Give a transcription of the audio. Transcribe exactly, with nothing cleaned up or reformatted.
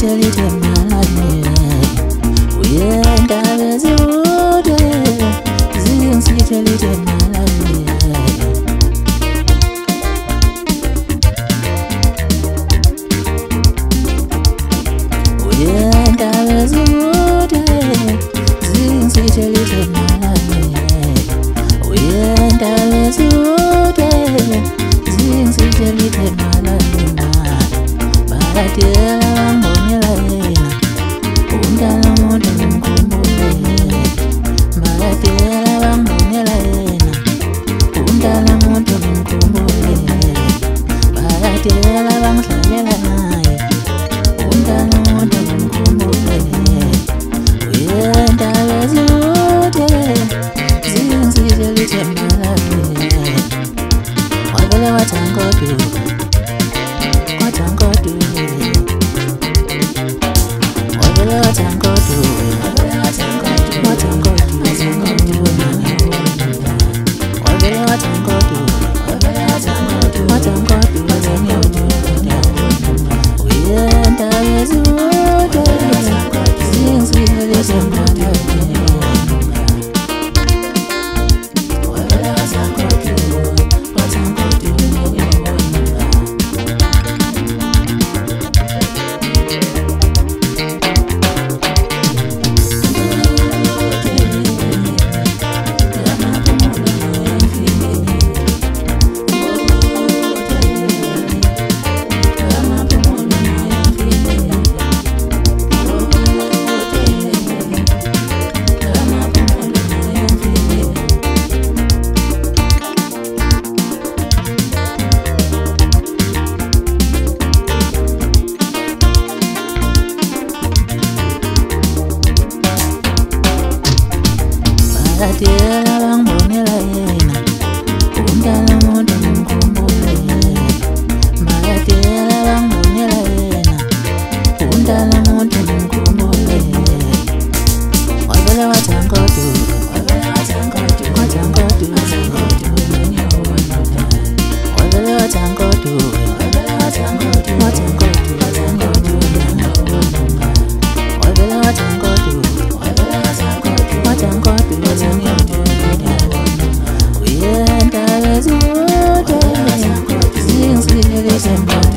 Zingizilithe malami uyenda bezude zingizilithe malami uyenda bezude zingizilithe malami uyenda bezude zingizilithe malami baratela bambonela yena umntana muntu ngimkhumbule baratela bambonela yena umntana muntu ngimkhumbule baratela bangidlalela naye umntana muntu ngimkhumbule uyenda bezude zingizilithe malami wavele wathangodu wathangodu wavele wathangodu wathangodu wathangodu wavele wathangodu wathangodu uyenda bezude zingizilithe malami wavele wathangodu wathangodu baratela bambonela yena umntana muntu ngimkhumbule baratela bambonela yena umntana muntu ngimkhumbule wavele wathangodu wavele wathangodu wathangodu wavele wathangodu wavele wathangodu wathangodu wavele wathangodu wathangodu uyenda bezude zingizilithe malami